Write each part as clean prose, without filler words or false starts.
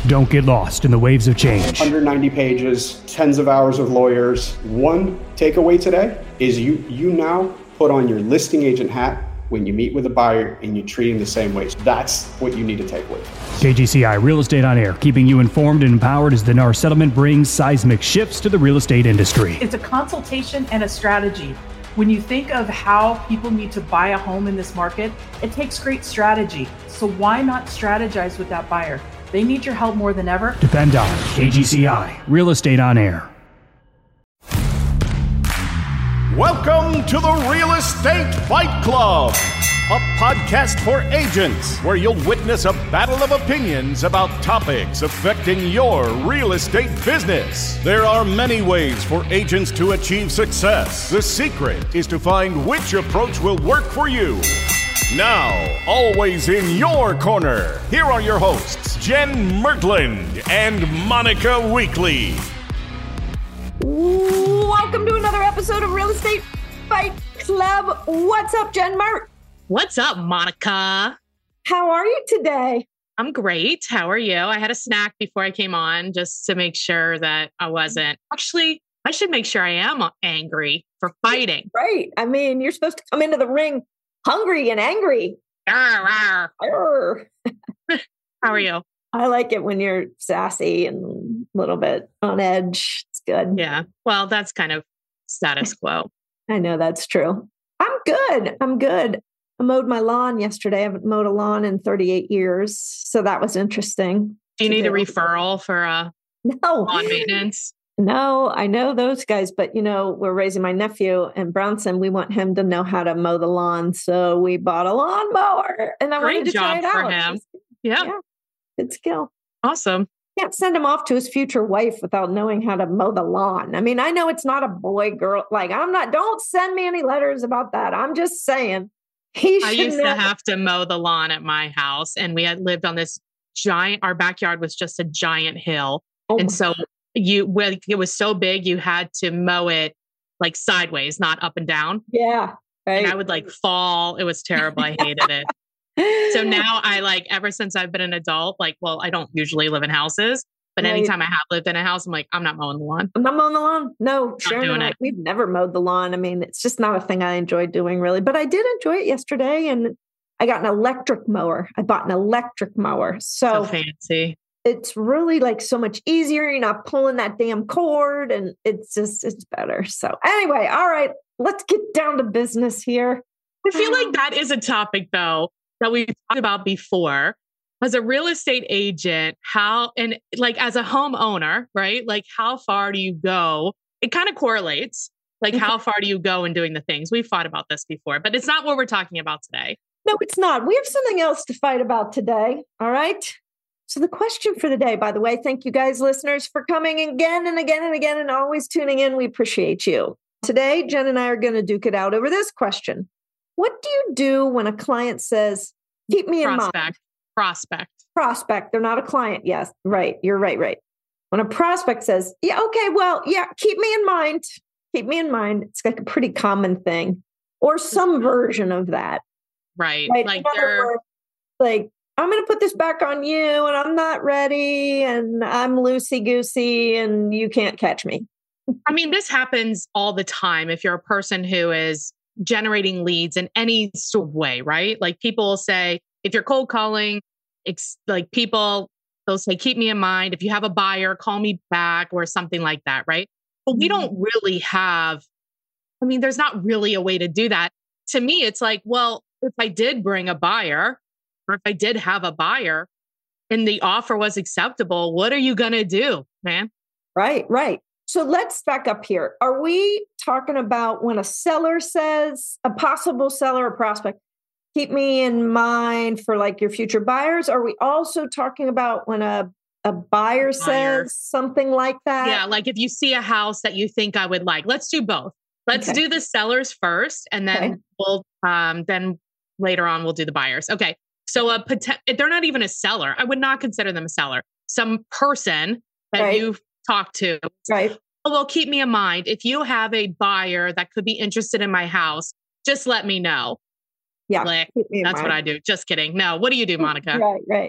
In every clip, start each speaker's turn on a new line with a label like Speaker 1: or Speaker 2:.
Speaker 1: Don't get lost in the waves of change.
Speaker 2: 190 pages, tens of hours of lawyers. One takeaway today is you now put on your listing agent hat when you meet with a buyer and you treat him the same way. So that's what you need to take away.
Speaker 1: KGCI Real Estate on Air, keeping you informed and empowered as the NAR settlement brings seismic shifts to the real estate industry.
Speaker 3: It's a consultation and a strategy. When you think of how people need to buy a home in this market, it takes great strategy. So why not strategize with that buyer? They need your help more than ever.
Speaker 1: Depend on KGCI Real Estate on Air.
Speaker 4: Welcome to the Real Estate Fight Club, a podcast for agents where you'll witness a battle of opinions about topics affecting your real estate business. There are many ways for agents to achieve success. The secret is to find which approach will work for you. Now, always in your corner, here are your hosts, Jen Mertland and Monica Weekly.
Speaker 5: Welcome to another episode of Real Estate Fight Club. What's up, Jen Mert?
Speaker 6: What's up, Monica?
Speaker 5: How are you today?
Speaker 6: I'm great. How are you? I had a snack before I came on just to make sure that I wasn't. Actually, I should make sure I am angry for fighting.
Speaker 5: Right. I mean, you're supposed to come into the ring hungry and angry.
Speaker 6: Arr, arr. How are you?
Speaker 5: I like it when you're sassy and a little bit on edge. It's good.
Speaker 6: Yeah. Well, that's kind of status quo.
Speaker 5: I know that's true. I'm good. I mowed my lawn yesterday. I haven't mowed a lawn in 38 years. So that was interesting.
Speaker 6: Do you need a referral for lawn maintenance?
Speaker 5: No, I know those guys, but we're raising my nephew in Brownson. We want him to know how to mow the lawn. So we bought a lawnmower and I wanted to try it out.
Speaker 6: Great job for him. Yeah.
Speaker 5: Good skill.
Speaker 6: Awesome.
Speaker 5: Can't send him off to his future wife without knowing how to mow the lawn. I mean, I know it's not a boy, girl. Like don't send me any letters about that. I'm just saying.
Speaker 6: I used to have to mow the lawn at my house and we had lived on this our backyard was just a giant hill.
Speaker 5: Oh
Speaker 6: and so it was so big, you had to mow it like sideways, not up and down.
Speaker 5: Yeah. Right.
Speaker 6: And I would fall. It was terrible. I hated it. So now ever since I've been an adult, I don't usually live in houses, but anytime I have lived in a house, I'm like, I'm not mowing the lawn.
Speaker 5: I'm not mowing the lawn. No,
Speaker 6: Sharon and I,
Speaker 5: we've never mowed the lawn. I mean, it's just not a thing I enjoy doing really, but I did enjoy it yesterday and I got an electric mower. I bought an electric mower. So
Speaker 6: fancy.
Speaker 5: It's really so much easier. You're not pulling that damn cord and it's better. So anyway, all right, let's get down to business here.
Speaker 6: I feel like that is a topic though, that we've talked about before. As a real estate agent, as a homeowner, right? How far do you go? It kind of correlates. How far do you go in doing the things? We've fought about this before, but it's not what we're talking about today.
Speaker 5: No, it's not. We have something else to fight about today. All right. So the question for the day, by the way, thank you guys, listeners, for coming again and again and again and always tuning in. We appreciate you. Today, Jen and I are going to duke it out over this question. What do you do when a client says, keep me in mind? Prospect. They're not a client. Yes. Right. You're right. When a prospect says, yeah, okay, well, yeah, keep me in mind. Keep me in mind. It's a pretty common thing or some version of that.
Speaker 6: Right.
Speaker 5: I'm going to put this back on you and I'm not ready and I'm loosey-goosey and you can't catch me.
Speaker 6: I mean, this happens all the time if you're a person who is generating leads in any sort of way, right? People will say, if you're cold calling, they'll say, keep me in mind. If you have a buyer, call me back or something like that, right? But we don't really there's not really a way to do that. To me, it's if I did bring a buyer, or if I did have a buyer and the offer was acceptable, what are you going to do, man?
Speaker 5: Right. So let's back up here. Are we talking about when a seller says, a possible seller or prospect, keep me in mind for your future buyers? Are we also talking about when a buyer says something like that?
Speaker 6: Yeah. If you see a house that you think I would like, let's do both. Let's do the sellers first. And then then later on, we'll do the buyers. Okay. So they're not even a seller. I would not consider them a seller. Some person that you've talked to.
Speaker 5: Right.
Speaker 6: Oh, well, keep me in mind. If you have a buyer that could be interested in my house, just let me know.
Speaker 5: Yeah.
Speaker 6: That's what I do. Just kidding. No. What do you do, Monica?
Speaker 5: Right.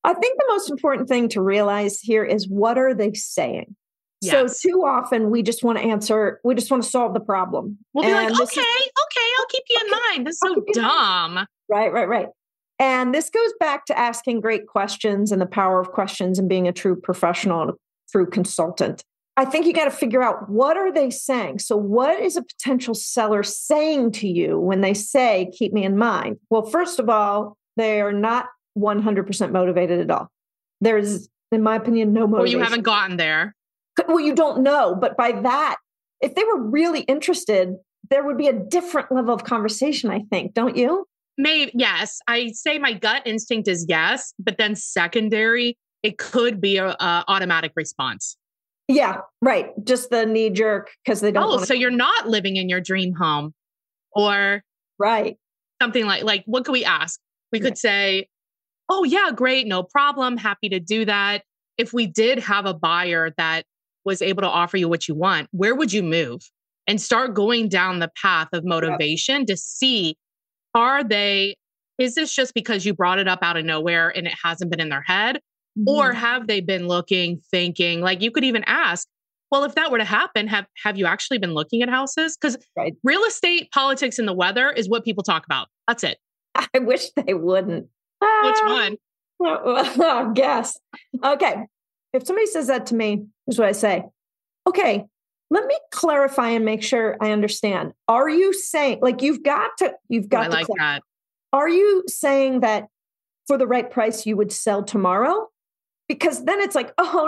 Speaker 5: I think the most important thing to realize here is, what are they saying?
Speaker 6: Yes.
Speaker 5: So too often we just want to answer, we just want to solve the problem.
Speaker 6: We'll be like, okay, I'll keep you in mind. That's so dumb.
Speaker 5: Right. And this goes back to asking great questions and the power of questions and being a true professional, true consultant. I think you got to figure out, what are they saying? So what is a potential seller saying to you when they say, keep me in mind? Well, first of all, they are not 100% motivated at all. There's, in my opinion, no motivation.
Speaker 6: Or you haven't gotten there.
Speaker 5: Well, you don't know. But by that, if they were really interested, there would be a different level of conversation, I think. Don't you?
Speaker 6: Maybe, yes. I say my gut instinct is yes, but then secondary, it could be a automatic response.
Speaker 5: Yeah, right. Just the knee jerk because they don't.
Speaker 6: Oh, so you're not living in your dream home, or
Speaker 5: right?
Speaker 6: Something like what could we ask? We could say, "Oh yeah, great, no problem, happy to do that." If we did have a buyer that was able to offer you what you want, where would you move? And start going down the path of motivation to see, is this just because you brought it up out of nowhere and it hasn't been in their head? Mm-hmm. Or have they been looking, thinking, like you could even ask, well, if that were to happen, have you actually been looking at houses? Because real estate, politics, and the weather is what people talk about. That's it.
Speaker 5: I wish they wouldn't.
Speaker 6: Which one?
Speaker 5: I guess. Okay. If somebody says that to me, here's what I say. Okay, let me clarify and make sure I understand. Are you saying, like, you've got to
Speaker 6: I like that.
Speaker 5: Are you saying that for the right price, you would sell tomorrow? Because then it's like, oh,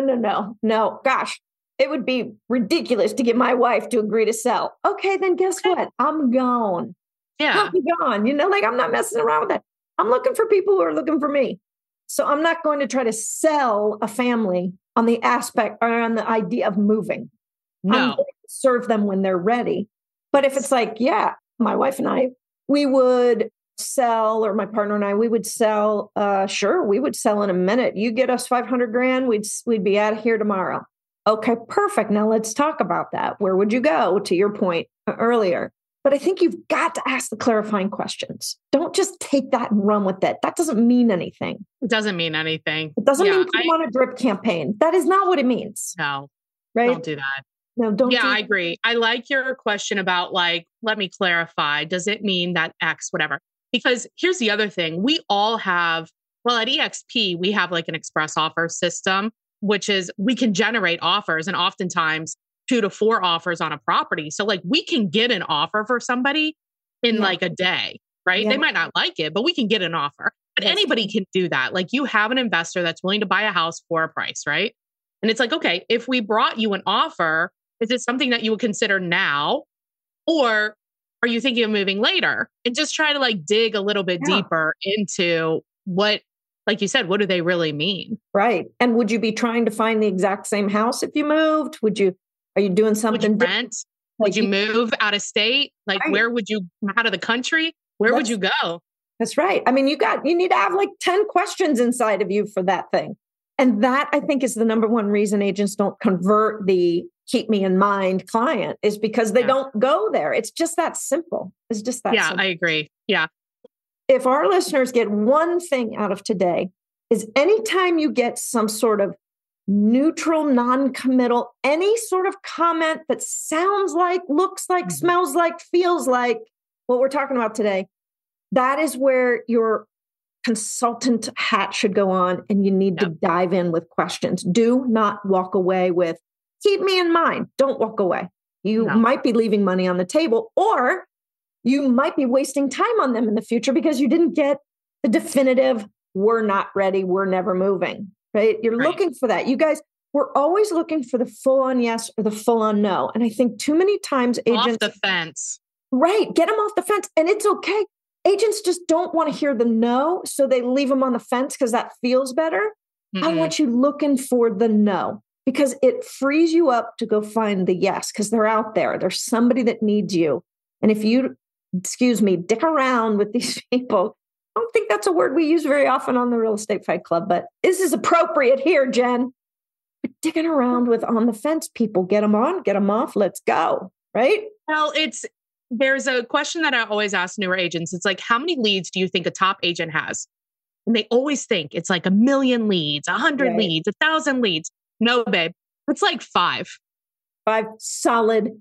Speaker 5: no, gosh, it would be ridiculous to get my wife to agree to sell. Okay, then guess what? I'm gone.
Speaker 6: Yeah.
Speaker 5: I'm gone. I'm not messing around with that. I'm looking for people who are looking for me. So I'm not going to try to sell a family on the aspect or on the idea of moving.
Speaker 6: No.
Speaker 5: I'm going to serve them when they're ready. But if it's like, yeah, my wife and I, we would sell, or my partner and I, we would sell, sure, we would sell in a minute. You get us $500,000, we'd be out of here tomorrow. Okay, perfect. Now let's talk about that. Where would you go, to your point earlier? But I think you've got to ask the clarifying questions. Don't just take that and run with it. That doesn't mean anything.
Speaker 6: It doesn't mean anything.
Speaker 5: It doesn't mean you want a drip campaign. That is not what it means.
Speaker 6: No,
Speaker 5: right?
Speaker 6: Don't do that.
Speaker 5: No, don't.
Speaker 6: Yeah, I agree. I like your question about let me clarify. Does it mean that X, whatever? Because here's the other thing. We all have, at EXP, we have an express offer system, which is we can generate offers, and oftentimes 2 to 4 offers on a property. So we can get an offer for somebody in a day, right?
Speaker 5: Yeah.
Speaker 6: They might not like it, but we can get an offer. But anybody can do that. You have an investor that's willing to buy a house for a price, right? And it's okay, if we brought you an offer, is it something that you would consider now? Or are you thinking of moving later? And just try to dig a little bit deeper into what, like you said, what do they really mean?
Speaker 5: Right. And would you be trying to find the exact same house if you moved? Are you doing something
Speaker 6: different? Rent? Would you move out of state? Where would you, out of the country? Where would you go?
Speaker 5: That's right. I mean, you need to have 10 questions inside of you for that thing. And that, I think, is the number one reason agents don't convert the keep me in mind client, is because they don't go there. It's just that simple. It's just that simple.
Speaker 6: I agree. Yeah.
Speaker 5: If our listeners get one thing out of today, is anytime you get some sort of neutral, non-committal, any sort of comment that sounds like, looks like, smells like, feels like what we're talking about today, that is where your consultant hat should go on, and you need to dive in with questions. Do not walk away with, keep me in mind. Don't walk away. You might be leaving money on the table, or you might be wasting time on them in the future because you didn't get the definitive, we're not ready, we're never moving, right? You're looking for that. You guys, we're always looking for the full on yes or the full on no. And I think too many times agents...
Speaker 6: Off the fence.
Speaker 5: Right. Get them off the fence. And it's okay. Agents just don't want to hear the no, so they leave them on the fence because that feels better. Mm-hmm. I want you looking for the no, because it frees you up to go find the yes, because they're out there. There's somebody that needs you. And if you, dick around with these people, I don't think that's a word we use very often on the Real Estate Fight Club, but this is appropriate here, Jen. But dicking around with on the fence people, get them on, get them off, let's go, right?
Speaker 6: Well, there's a question that I always ask newer agents. It's how many leads do you think a top agent has? And they always think it's like 1,000,000 leads, 100 leads, 1,000 leads. No, babe, it's like 5.
Speaker 5: 5 solid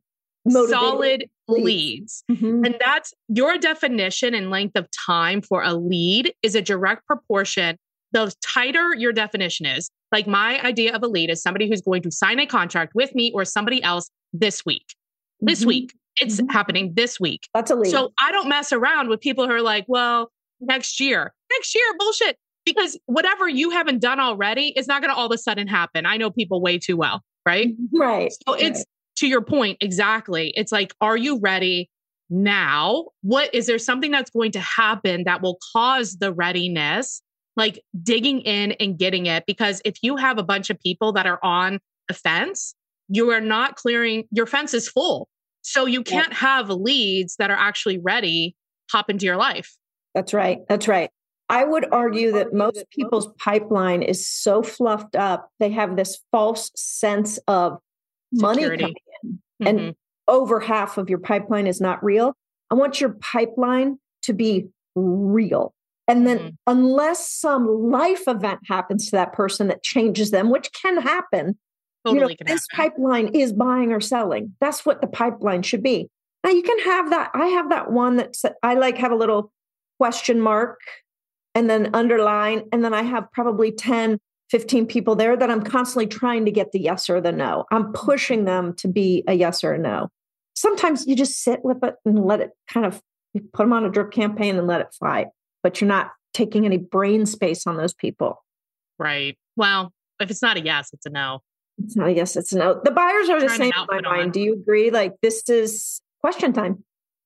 Speaker 6: leads.
Speaker 5: Mm-hmm.
Speaker 6: And that's your definition and length of time for a lead is a direct proportion. The tighter your definition is, like my idea of a lead is somebody who's going to sign a contract with me or somebody else this week. This week. It's happening this week.
Speaker 5: That's a lead.
Speaker 6: So I don't mess around with people who are like, well, next year, bullshit. Because whatever you haven't done already is not going to all of a sudden happen. I know people way too well, right?
Speaker 5: Right.
Speaker 6: So it's to your point, exactly. It's like, are you ready now? Is there something that's going to happen that will cause the readiness? Like digging in and getting it. Because if you have a bunch of people that are on the fence, you are not clearing, your fence is full. So you can't have leads that are actually ready hop into your life.
Speaker 5: That's right. That's right. I would argue that most people's pipeline is so fluffed up. They have this false sense of money coming in. And over half of your pipeline is not real. I want your pipeline to be real. And then unless some life event happens to that person that changes them, which can happen,
Speaker 6: totally can
Speaker 5: this
Speaker 6: happen.
Speaker 5: pipeline is buying or selling. That's what the pipeline should be. Now you can have that. I have that one that I have a little question mark and then underline. And then I have probably 10, 15 people there that I'm constantly trying to get the yes or the no. I'm pushing them to be a yes or a no. Sometimes you just sit with it and let it you put them on a drip campaign and let it fly. But you're not taking any brain space on those people.
Speaker 6: Right. Well, if it's not a yes, it's a no.
Speaker 5: It's not a yes, it's a no. The buyers are the same in my mind. Do you agree? Like this is question time.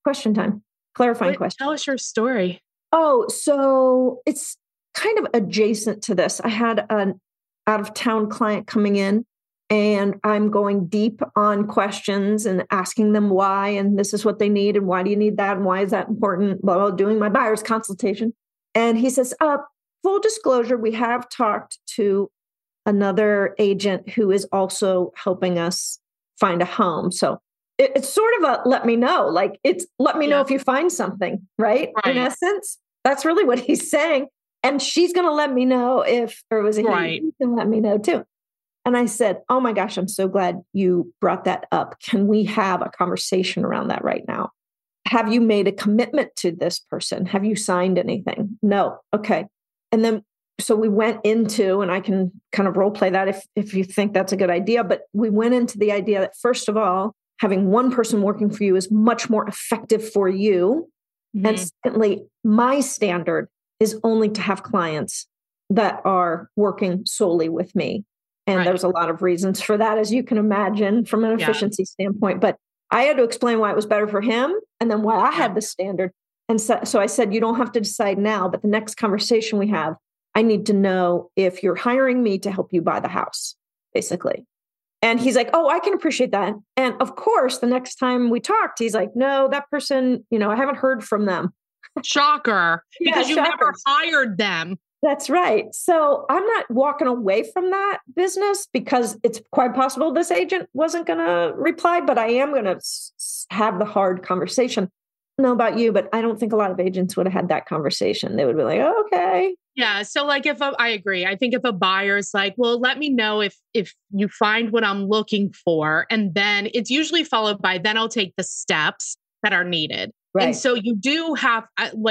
Speaker 5: Clarifying question.
Speaker 6: Tell us your story.
Speaker 5: Oh, so it's kind of adjacent to this. I had an out-of-town client coming in and I'm going deep on questions and asking them why, and this is what they need, and why do you need that, and why is that important, while doing my buyer's consultation. And he says, full disclosure, we have talked to another agent who is also helping us find a home. So it's sort of a let me know, like it's let me know if you find something, right? In essence, that's really what he's saying. And she's going to let me know if, or was it he can let me know too. And I said, oh my gosh, I'm so glad you brought that up. Can we have a conversation around that right now? Have you made a commitment to this person? Have you signed anything? No. Okay. And then, so we went into, and I can kind of role play that if you think that's a good idea, but we went into the idea that first of all, having one person working for you is much more effective for you. And secondly, my standard is only to have clients that are working solely with me. And there's a lot of reasons for that, as you can imagine, from an efficiency standpoint. But I had to explain why it was better for him and then why I had the standard. And so I said, you don't have to decide now, but the next conversation we have, I need to know if you're hiring me to help you buy the house, basically. And he's like, oh, I can appreciate that. And of course, the next time we talked, he's like, no, that person, I haven't heard from them.
Speaker 6: Shocker. Because you never hired them.
Speaker 5: That's right. So I'm not walking away from that business because it's quite possible this agent wasn't going to reply, but I am going to have the hard conversation. I don't know about you, but I don't think a lot of agents would have had that conversation. They would be like, oh, okay.
Speaker 6: Yeah. So like I agree. I think if a buyer's like, well, let me know if you find what I'm looking for. And then it's usually followed by, then I'll take the steps that are needed. Right. And so you do have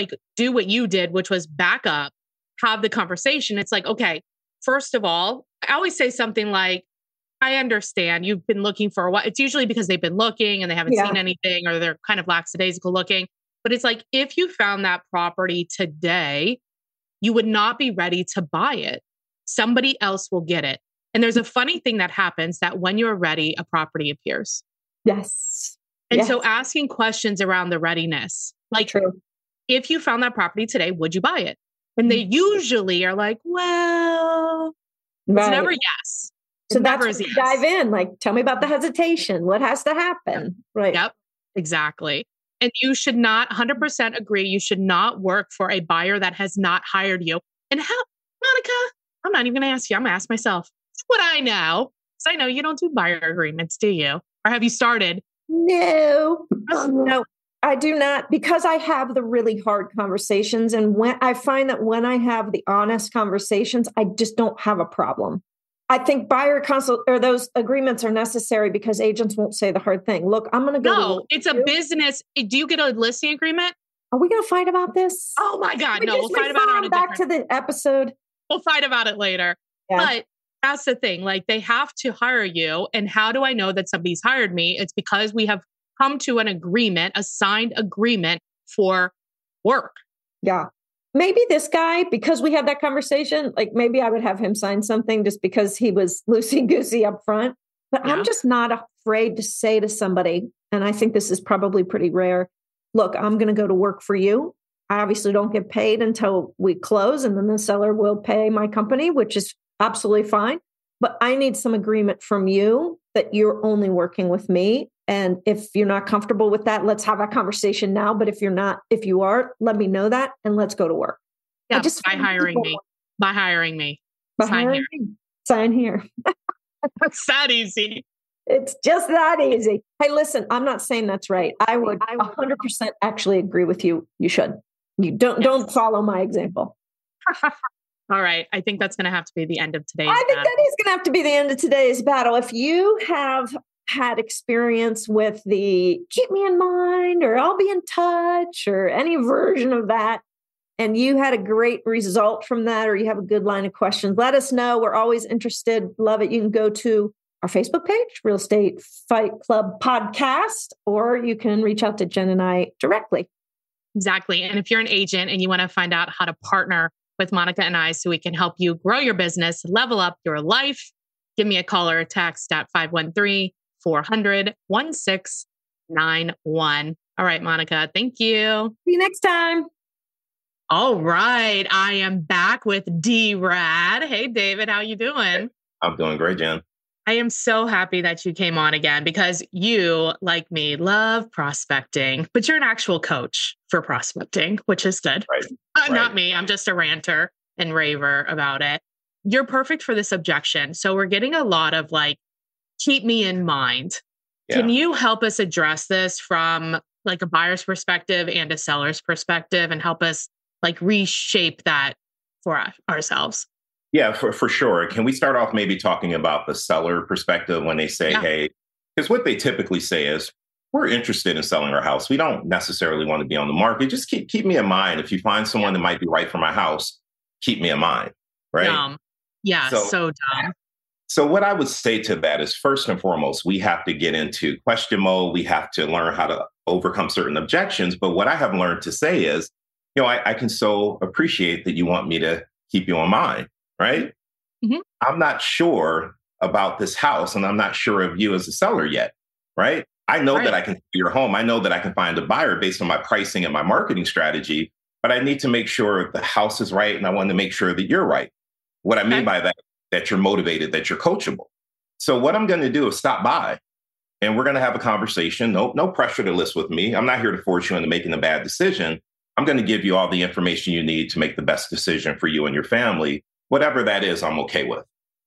Speaker 6: do what you did, which was back up, have the conversation. It's like, okay, first of all, I always say something like, I understand you've been looking for a while. It's usually because they've been looking and they haven't seen anything, or they're kind of lackadaisical looking. But it's like, if you found that property today, you would not be ready to buy it. Somebody else will get it. And there's a funny thing that happens that when you're ready, a property appears.
Speaker 5: Yes.
Speaker 6: And so asking questions around the readiness, like, if you found that property today, would you buy it? And they usually are like, well, it's never yes.
Speaker 5: So that's where you dive in. Like, tell me about the hesitation. What has to happen? Right.
Speaker 6: Yep. Exactly. And you should not 100% agree. You should not work for a buyer that has not hired you. And how, Monica, I'm not even going to ask you. I'm going to ask myself. What I know. Because I know you don't do buyer agreements, do you? Or have you started?
Speaker 5: No. No. I do not, because I have the really hard conversations. And when I find that when I have the honest conversations, I just don't have a problem. I think buyer consult or those agreements are necessary because agents won't say the hard thing. Look, I'm going to go.
Speaker 6: No, it's a business. Do you get a listing agreement?
Speaker 5: Are we going to fight about this?
Speaker 6: Oh my God. No, we'll fight about it on a
Speaker 5: back to the episode.
Speaker 6: We'll fight about it later. Yeah. But that's the thing. Like, they have to hire you. And how do I know that somebody's hired me? It's because we have come to an agreement, a signed agreement for work.
Speaker 5: Yeah. Maybe this guy, because we had that conversation, like maybe I would have him sign something just because he was loosey-goosey up front. But I'm just not afraid to say to somebody, and I think this is probably pretty rare, look, I'm going to go to work for you. I obviously don't get paid until we close, and then the seller will pay my company, which is absolutely fine. But I need some agreement from you that you're only working with me. And if you're not comfortable with that, let's have that conversation now. But if you are, let me know that and let's go to work.
Speaker 6: Yeah, by hiring me.
Speaker 5: Sign here.
Speaker 6: It's that easy.
Speaker 5: It's just that easy. Hey, listen, I'm not saying that's right. I would 100% actually agree with you. You should. You don't follow my example.
Speaker 6: All right. I think that's going to have to be the end of today's
Speaker 5: battle. I think that is going to have to be the end of today's battle. If you have had experience with the keep me in mind or I'll be in touch or any version of that, and you had a great result from that, or you have a good line of questions, let us know. We're always interested. Love it. You can go to our Facebook page, Real Estate Fight Club Podcast, or you can reach out to Jen and I directly.
Speaker 6: Exactly. And if you're an agent and you want to find out how to partner with Monica and I so we can help you grow your business, level up your life, give me a call or a text at 513-400-1691. All right, Monica, thank you.
Speaker 5: See you next time.
Speaker 6: All right. I am back with D-Rad. Hey, David, how you doing?
Speaker 7: I'm doing great, Jen.
Speaker 6: I am so happy that you came on again because you, like me, love prospecting, but you're an actual coach for prospecting, which is good.
Speaker 7: Right.
Speaker 6: Not me. I'm just a ranter and raver about it. You're perfect for this objection. So we're getting a lot of like, keep me in mind. Yeah. Can you help us address this from like a buyer's perspective and a seller's perspective and help us like reshape that for ourselves?
Speaker 7: Yeah, for sure. Can we start off maybe talking about the seller perspective when they say, hey, because what they typically say is, we're interested in selling our house. We don't necessarily want to be on the market. Just keep me in mind. If you find someone that might be right for my house, keep me in mind, right?
Speaker 6: Dumb. Yeah, so dumb.
Speaker 7: So what I would say to that is, first and foremost, we have to get into question mode. We have to learn how to overcome certain objections. But what I have learned to say is, I can so appreciate that you want me to keep you in mind. Right? Mm-hmm. I'm not sure about this house and I'm not sure of you as a seller yet. Right? I know that I can sell your home. I know that I can find a buyer based on my pricing and my marketing strategy, but I need to make sure the house is right. And I want to make sure that you're right. What I mean by that you're motivated, that you're coachable. So what I'm going to do is stop by and we're going to have a conversation. No pressure to list with me. I'm not here to force you into making a bad decision. I'm going to give you all the information you need to make the best decision for you and your family. Whatever that is, I'm okay with.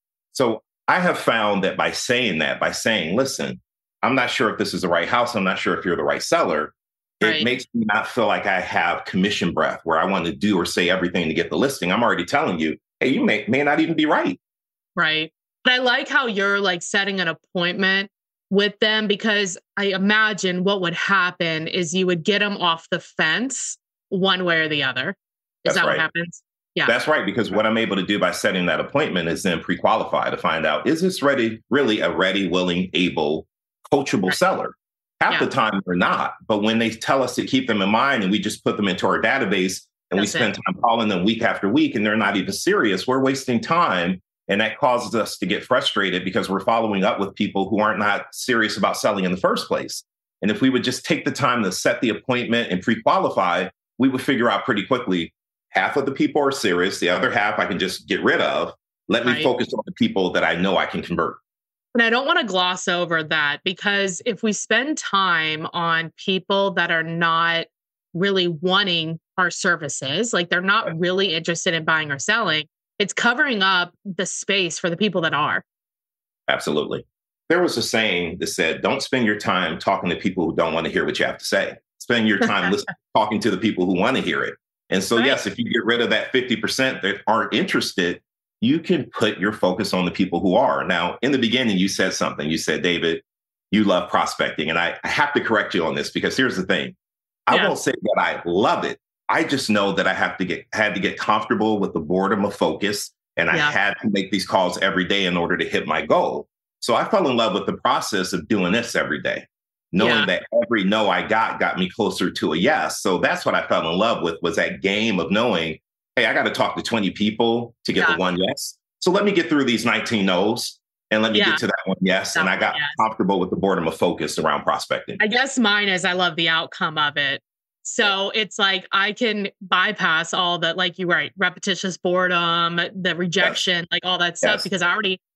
Speaker 7: So I have found that by saying, listen, I'm not sure if this is the right house. I'm not sure if you're the right seller. It makes me not feel like I have commission breath where I want to do or say everything to get the listing. I'm already telling you, hey, you may not even be right.
Speaker 6: Right. But I like how you're like setting an appointment with them, because I imagine what would happen is you would get them off the fence one way or the other. Is that what happens? Yeah,
Speaker 7: that's right. Because what I'm able to do by setting that appointment is then pre-qualify to find out, is this really a ready, willing, able, coachable seller? Half the time they're not. But when they tell us to keep them in mind and we just put them into our database and we spend time calling them week after week and they're not even serious, we're wasting time. And that causes us to get frustrated because we're following up with people who aren't not serious about selling in the first place. And if we would just take the time to set the appointment and pre-qualify, we would figure out pretty quickly, half of the people are serious. The other half I can just get rid of. Let me focus on the people that I know I can convert.
Speaker 6: And I don't want to gloss over that, because if we spend time on people that are not really wanting our services, like they're not really interested in buying or selling, it's covering up the space for the people that are.
Speaker 7: Absolutely. There was a saying that said, don't spend your time talking to people who don't want to hear what you have to say. spend your time talking to the people who want to hear it. And so, yes, if you get rid of that 50% that aren't interested, you can put your focus on the people who are. Now, in the beginning, you said something. You said, David, you love prospecting. And I have to correct you on this, because here's the thing. I won't say that I love it. I just know that I had to get comfortable with the boredom of focus. And I had to make these calls every day in order to hit my goal. So I fell in love with the process of doing this every day, knowing that every no I got me closer to a yes. So that's what I fell in love with, was that game of knowing, hey, I got to talk to 20 people to get the one yes. So let me get through these 19 no's and let me get to that one yes. And I got comfortable with the boredom of focus around prospecting.
Speaker 6: I guess mine is I love the outcome of it. So it's like I can bypass all the, like you were, repetitious boredom, the rejection, like all that stuff, because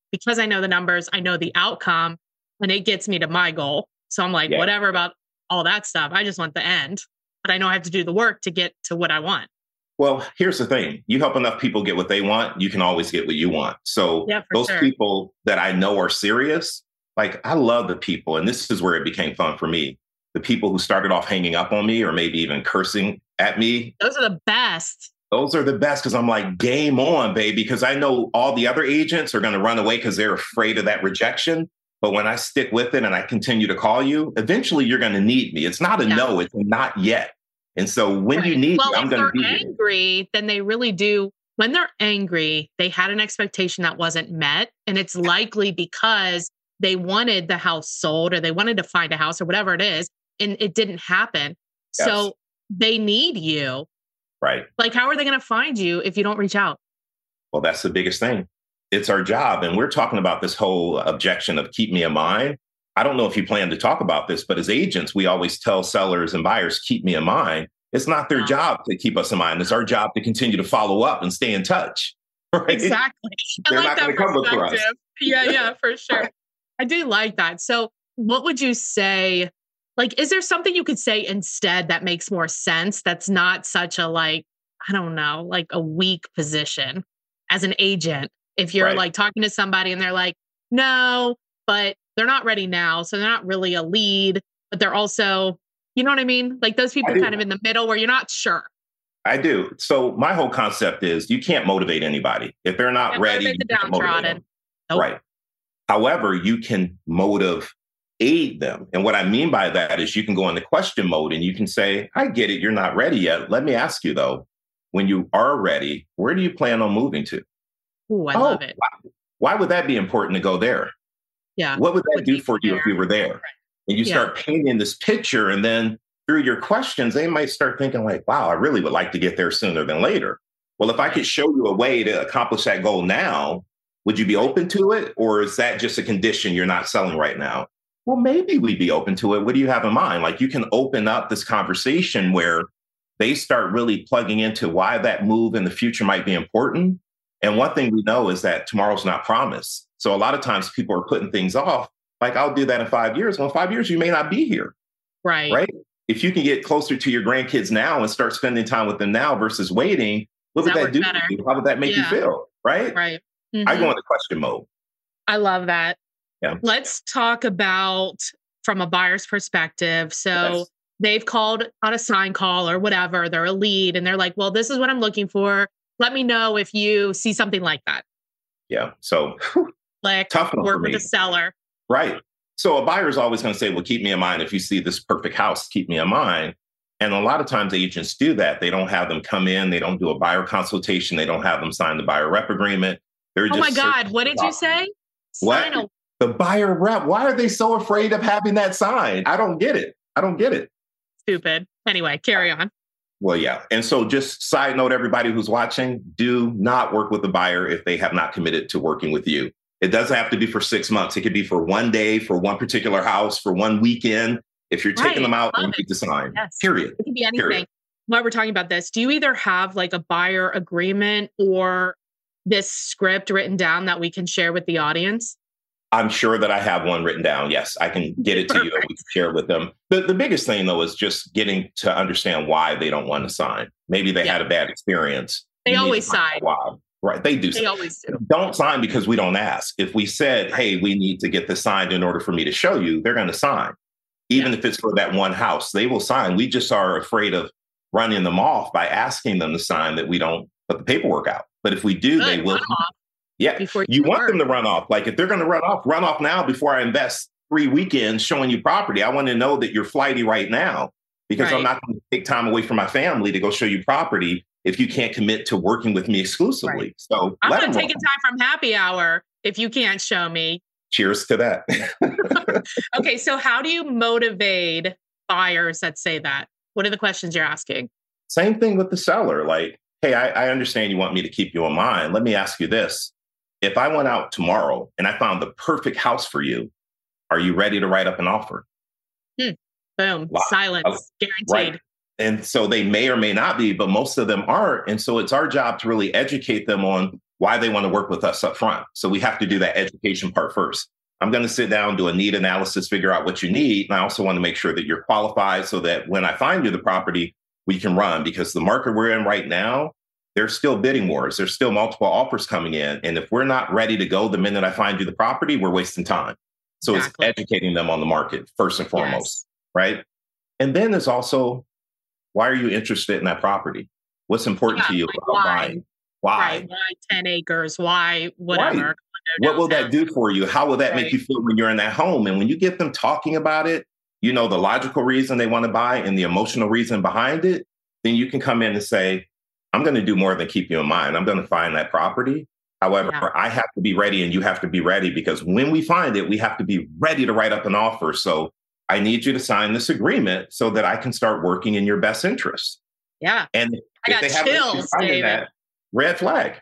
Speaker 6: I know the numbers, I know the outcome, and it gets me to my goal. So I'm like, whatever about all that stuff. I just want the end, but I know I have to do the work to get to what I want.
Speaker 7: Well, here's the thing. You help enough people get what they want, you can always get what you want. So those people that I know are serious, like I love the people. And this is where it became fun for me. The people who started off hanging up on me or maybe even cursing at me.
Speaker 6: Those are the best.
Speaker 7: Those are the best, because I'm like, game on, baby. Because I know all the other agents are going to run away because they're afraid of that rejection. But when I stick with it and I continue to call you, eventually you're going to need me. It's not a no, it's a not yet. And so when you need me, I'm going to be
Speaker 6: angry, then they really do. When they're angry, they had an expectation that wasn't met. And it's likely because they wanted the house sold or they wanted to find a house or whatever it is. And it didn't happen. Yes. So they need you.
Speaker 7: Right.
Speaker 6: Like, how are they going to find you if you don't reach out?
Speaker 7: Well, that's the biggest thing. It's our job. And we're talking about this whole objection of keep me in mind. I don't know if you plan to talk about this, but as agents, we always tell sellers and buyers, keep me in mind. It's not their job to keep us in mind. It's our job to continue to follow up and stay in touch. Right?
Speaker 6: Exactly.
Speaker 7: They're not going to come look for us.
Speaker 6: Yeah, for sure. I do like that. So what would you say? Like, is there something you could say instead that makes more sense? That's not such a, like, I don't know, like a weak position as an agent. If you're like talking to somebody and they're like, no, but they're not ready now. So they're not really a lead, but they're also, you know what I mean? Like those people kind of in the middle where you're not sure.
Speaker 7: I do. So my whole concept is you can't motivate anybody. If they're not ready, you can't motivate them.
Speaker 6: Nope.
Speaker 7: Right. However, you can aid them. And what I mean by that is you can go into question mode and you can say, I get it. You're not ready yet. Let me ask you though, when you are ready, where do you plan on moving to?
Speaker 6: Ooh, I love it.
Speaker 7: Why would that be important to go there?
Speaker 6: Yeah.
Speaker 7: What would that do for you if you were there? Right. And you start painting this picture, and then through your questions, they might start thinking like, wow, I really would like to get there sooner than later. Well, if I could show you a way to accomplish that goal now, would you be open to it? Or is that just a condition you're not selling right now? Well, maybe we'd be open to it. What do you have in mind? Like you can open up this conversation where they start really plugging into why that move in the future might be important. And one thing we know is that tomorrow's not promised. So a lot of times people are putting things off. Like, I'll do that in 5 years. Well, in 5 years, you may not be here.
Speaker 6: Right.
Speaker 7: Right. If you can get closer to your grandkids now and start spending time with them now versus waiting, what would that do to you? How would that make you feel? Right.
Speaker 6: Right. Mm-hmm.
Speaker 7: I go into question mode.
Speaker 6: I love that.
Speaker 7: Yeah.
Speaker 6: Let's talk about from a buyer's perspective. So they've called on a sign call or whatever. They're a lead and they're like, well, this is what I'm looking for. Let me know if you see something like that.
Speaker 7: Yeah. So
Speaker 6: like
Speaker 7: tough
Speaker 6: work with the seller.
Speaker 7: Right. So a buyer is always going to say, well, keep me in mind. If you see this perfect house, keep me in mind. And a lot of times agents do that. They don't have them come in. They don't do a buyer consultation. They don't have them sign the buyer rep agreement. They're just
Speaker 6: my God. What did you say?
Speaker 7: What? The buyer rep. Why are they so afraid of having that signed? I don't get it.
Speaker 6: Stupid. Anyway, carry on.
Speaker 7: Well, yeah. And so just side note, everybody who's watching, do not work with the buyer if they have not committed to working with you. It doesn't have to be for 6 months. It could be for one day, for one particular house, for one weekend. If you're taking them out, you need to sign.
Speaker 6: Yes.
Speaker 7: Period.
Speaker 6: It can be anything. While we're talking about this, do you either have like a buyer agreement or this script written down that we can share with the audience?
Speaker 7: I'm sure that I have one written down. Yes, I can get it to you and we can share it with them. The biggest thing, though, is just getting to understand why they don't want to sign. Maybe they had a bad experience.
Speaker 6: They always sign.
Speaker 7: Why. Right. They do.
Speaker 6: They always do.
Speaker 7: Don't sign because we don't ask. If we said, hey, we need to get this signed in order for me to show you, they're going to sign. even if it's for that one house. They will sign. We just are afraid of running them off by asking them to sign that we don't put the paperwork out. But if we do, they will. Yeah, you want them to run off. Like if they're going to run off now before I invest 3 weekends showing you property. I want to know that you're flighty right now, because I'm not going to take time away from my family to go show you property if you can't commit to working with me exclusively.
Speaker 6: Right.
Speaker 7: So
Speaker 6: I'm not taking time from happy hour if you can't show me.
Speaker 7: Cheers to that.
Speaker 6: Okay, so how do you motivate buyers that say that? What are the questions you're asking?
Speaker 7: Same thing with the seller. Like, hey, I understand you want me to keep you in mind. Let me ask you this. If I went out tomorrow and I found the perfect house for you, are you ready to write up an offer?
Speaker 6: Boom. Wow. Silence. Guaranteed.
Speaker 7: Right. And so they may or may not be, but most of them aren't. And so it's our job to really educate them on why they want to work with us up front. So we have to do that education part first. I'm going to sit down, do a need analysis, figure out what you need. And I also want to make sure that you're qualified so that when I find you the property, we can run, because the market we're in right now, there's still bidding wars. There's still multiple offers coming in. And if we're not ready to go the minute I find you the property, we're wasting time. So It's educating them on the market first and foremost, right? And then there's also, why are you interested in that property? What's important to you about buying? Why?
Speaker 6: Right. Why 10 acres? Why whatever?
Speaker 7: Right. What will that do for you? How will that make you feel when you're in that home? And when you get them talking about it, you know, the logical reason they want to buy and the emotional reason behind it, then you can come in and say, I'm going to do more than keep you in mind. I'm going to find that property. However, I have to be ready and you have to be ready, because when we find it, we have to be ready to write up an offer. So I need you to sign this agreement so that I can start working in your best interest.
Speaker 6: Yeah.
Speaker 7: And
Speaker 6: I got chills, David.
Speaker 7: Red flag.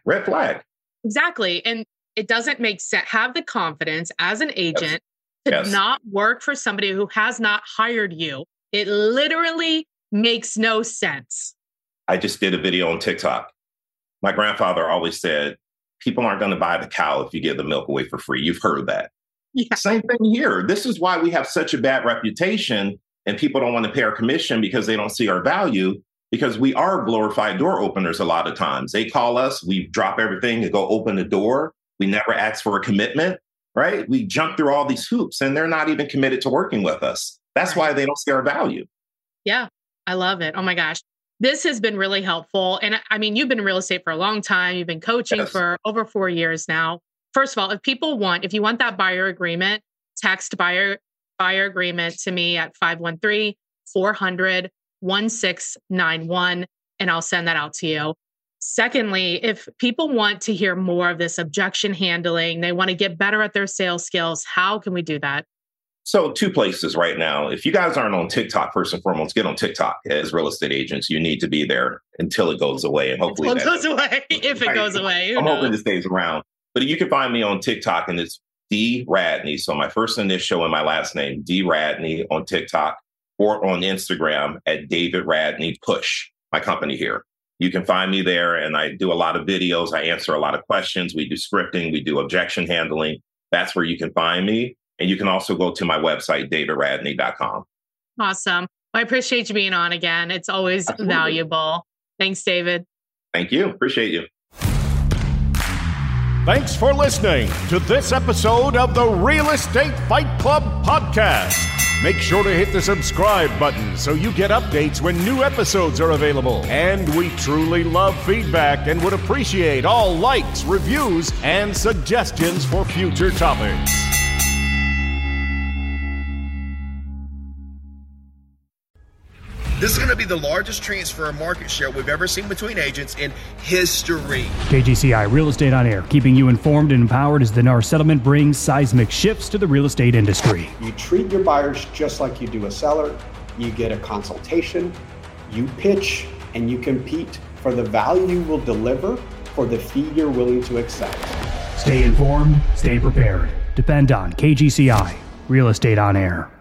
Speaker 6: Exactly. And it doesn't make sense. Have the confidence as an agent to not work for somebody who has not hired you. It literally makes no sense.
Speaker 7: I just did a video on TikTok. My grandfather always said, people aren't going to buy the cow if you give the milk away for free. You've heard that. Yeah. Same thing here. This is why we have such a bad reputation and people don't want to pay our commission, because they don't see our value, because we are glorified door openers a lot of times. They call us, we drop everything and go open the door. We never ask for a commitment, right? We jump through all these hoops and they're not even committed to working with us. That's why they don't see our value.
Speaker 6: Yeah, I love it. Oh my gosh. This has been really helpful. And I mean, you've been in real estate for a long time. You've been coaching for over 4 years now. First of all, if you want that buyer agreement, text buyer agreement to me at 513-400-1691, and I'll send that out to you. Secondly, if people want to hear more of this objection handling, they want to get better at their sales skills, how can we do that?
Speaker 7: So 2 places right now. If you guys aren't on TikTok, first and foremost, get on TikTok. As real estate agents, you need to be there until it goes away. And hopefully
Speaker 6: it goes away. If it goes away.
Speaker 7: I'm hoping it stays around. But you can find me on TikTok, and it's D Radney. So my first initial and my last name, D Radney on TikTok, or on Instagram at David Radney Push, my company here. You can find me there, and I do a lot of videos. I answer a lot of questions. We do scripting. We do objection handling. That's where you can find me. And you can also go to my website, davidradney.com.
Speaker 6: Awesome. I appreciate you being on again. It's always valuable. Thanks, David.
Speaker 7: Thank you. Appreciate you.
Speaker 4: Thanks for listening to this episode of the Real Estate Fight Club podcast. Make sure to hit the subscribe button so you get updates when new episodes are available. And we truly love feedback and would appreciate all likes, reviews, and suggestions for future topics.
Speaker 8: This is going to be the largest transfer of market share we've ever seen between agents in history.
Speaker 1: KGCI Real Estate on Air, keeping you informed and empowered as the NAR settlement brings seismic shifts to the real estate industry.
Speaker 2: You treat your buyers just like you do a seller. You get a consultation, you pitch, and you compete for the value you will deliver for the fee you're willing to accept.
Speaker 1: Stay informed, stay prepared. Depend on KGCI Real Estate on Air.